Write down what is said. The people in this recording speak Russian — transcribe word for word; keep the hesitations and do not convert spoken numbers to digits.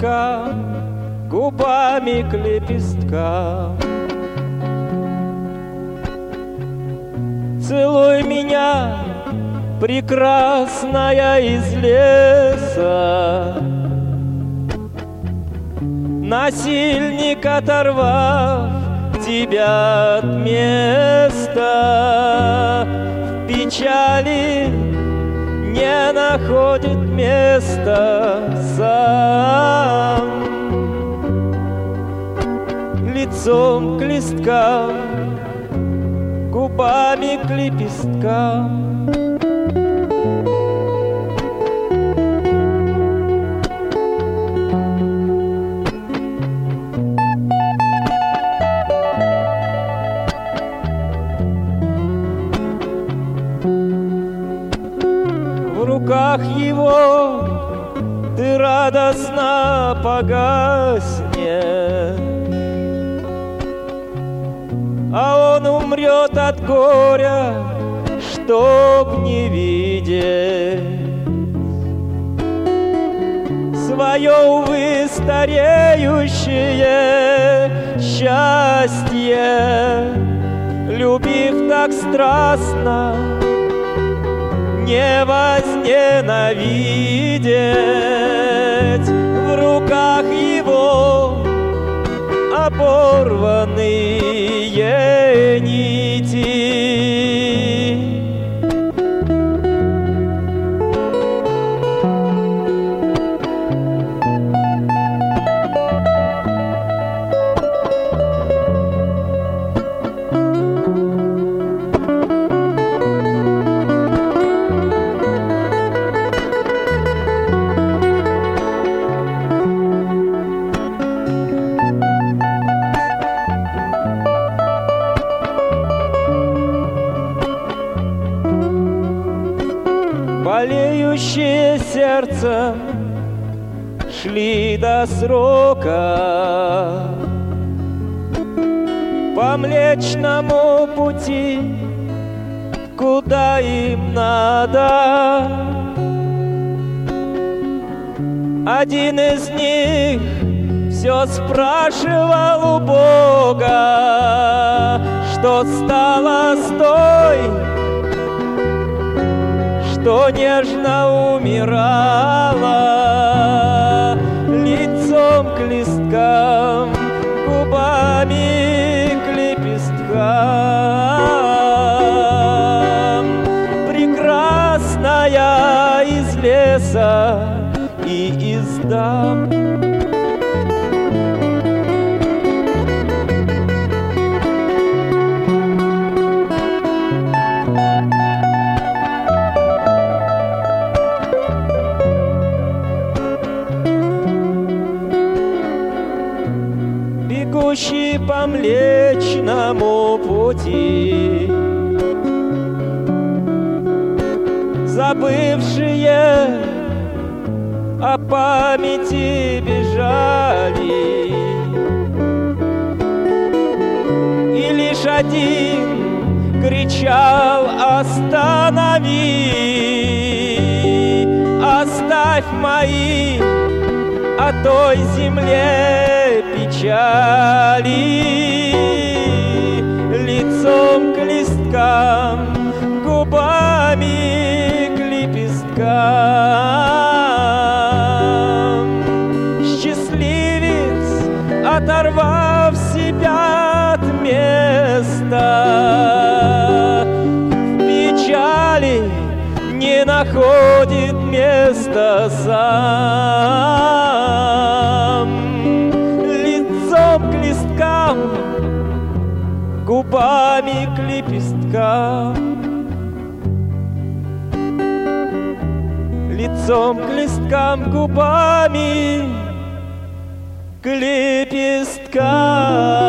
лепесткам, губами к лепесткам. Целуй меня, прекрасная из леса, насильник, оторвав тебя от места, в печали не находит места сам. Лицом к листкам, губами к лепесткам. В руках его ты радостно погаснешь, а он умрет от горя, чтоб не видеть свое, увы, стареющее счастье, любив так страстно, не возненавидеть. В руках его оборванные нити. Болеющие сердцем шли до срока по Млечному пути, куда им надо. Один из них все спрашивал у Бога, что стало с той, что нежно умирала, лицом к листкам, губами к лепесткам. Прекрасная из леса и из дам. Бегущий по Млечному пути, забывшие о памяти бежали, и лишь один кричал: останови, оставь мои о той земле печали. Лицом к листкам, губами к лепесткам. Счастливец, оторвав себя от места, в печали не находит места сам. Лицом к листкам, губами к лепесткам. Лицом к листкам, губами к лепесткам.